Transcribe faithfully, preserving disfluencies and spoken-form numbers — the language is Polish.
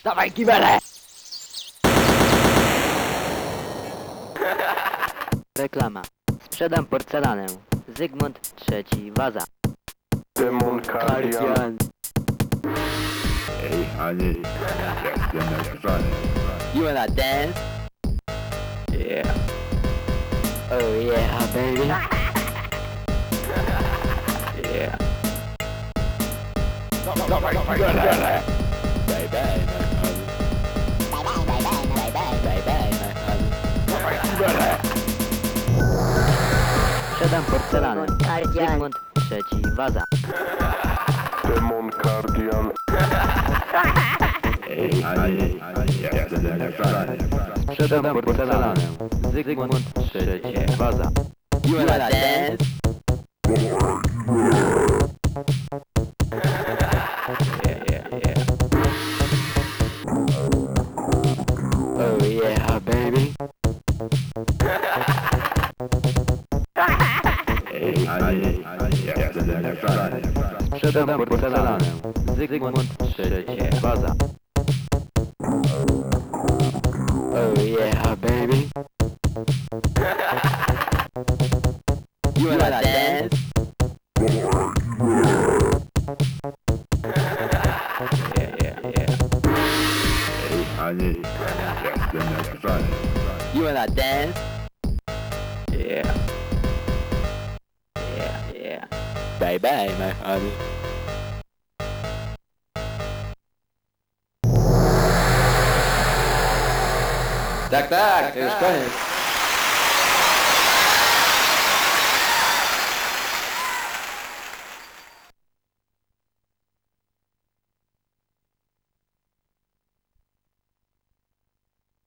Dawaj kibele! Reklama. Sprzedam porcelanę. Zygmunt trzeci Waza. Demon Kardian. Ej, Hani, jestem nagrany. You wanna dance? Yeah. Oh yeah, baby. Yeah. Dawaj kibele! Bye bye, my honey. Bye bye, bye bye, my honey. Dawaj kibele! Sprzedam porcelanę. Zygmunt trzeci Waza. Demon Kardian. Ej, Hani, jestem nagrany. Sprzedam porcelanę. Zygmunt trzeci Waza. You wanna dance? Yeah, yeah, yeah. Oh yeah, baby. Ej, Hani, jestem nagrany. Sprzedam porcelanę. Zygmunt trzeci Waza. Oh yeah, baby. You wanna dance? Yeah, yeah, yeah. Ej, Hani, jestem nagrany. You wanna dance? Yeah. Yeah, yeah. Bye bye, my honey. Tak, tak, to już koniec.